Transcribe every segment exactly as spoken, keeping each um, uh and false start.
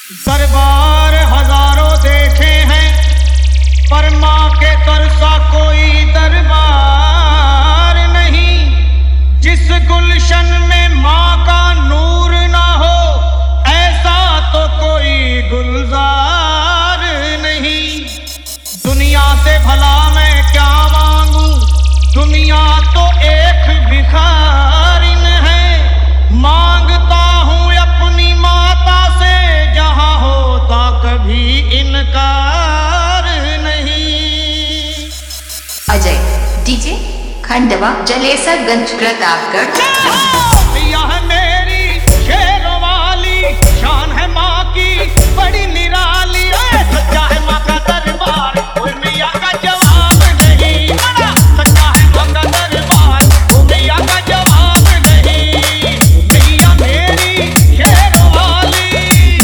दरबार हजारों देखे हैं पर माँ के दर सा कोई दरबार नहीं। जिस गुलशन में माँ का नूर ना हो ऐसा तो कोई गुलजार नहीं। दुनिया से भला मैं क्या मांगू, दुनिया तो एक भिखारिन है। मांगता हूँ अपनी माता से जहाँ होता कभी इनकार नहीं। अजय डीजे खंडवा जलेसरगंज प्रतापगढ़। यह मेरी शेरों वाली शान है माँ की बड़ी निराली। सच्चा है माँ का दरबार कोई मियाँ का जवाब नहीं। सच्चा है माँ का दरबार कोई मियाँ का जवाब नहीं। मैया मेरी शेरों वाली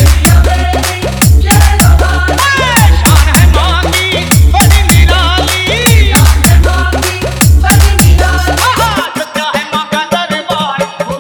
शान है माँ की बड़ी निराली। सच्चा है माँ का दरबार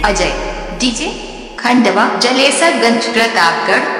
अजय डीजे खंडवा जलेसरगंज प्रतापगढ़।